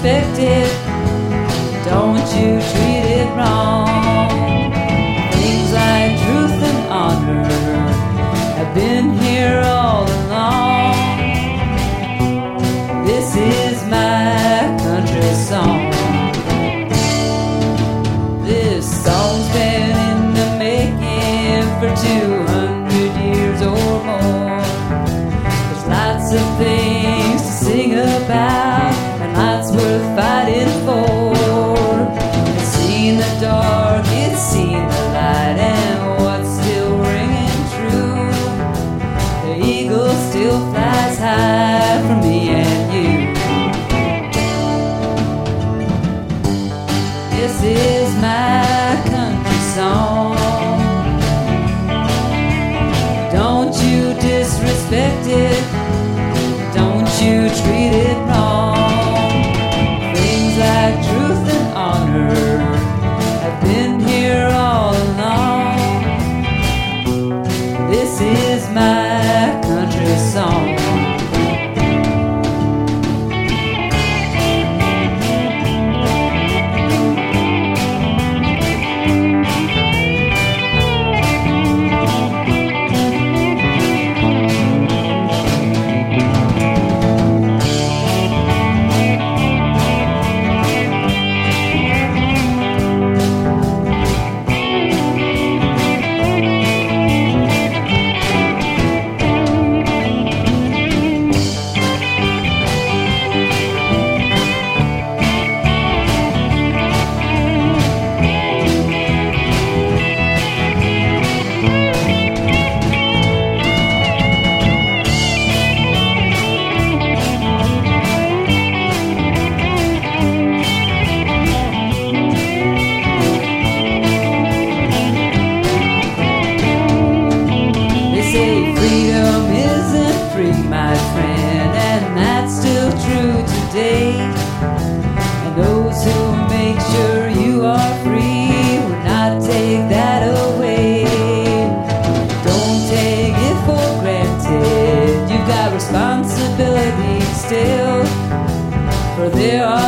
disrespect it. Don't you treat it wrong. Things like truth and honor have been here all along. This is my country song. This song's been in the making for 200 years or more. There's lots of things to sing about and lots worth fighting for. It's seen the dark, it's seen the light, and what's still ringing true, the eagle still flies high for me and you. This is my country song. Don't you disrespect it. Don't you treat it wrong. Things like truth and honor have been here all along. This is my country song. Freedom isn't free, my friend, and that's still true today. And those who make sure you are free will not take that away. Don't take it for granted, you've got responsibility still, for there are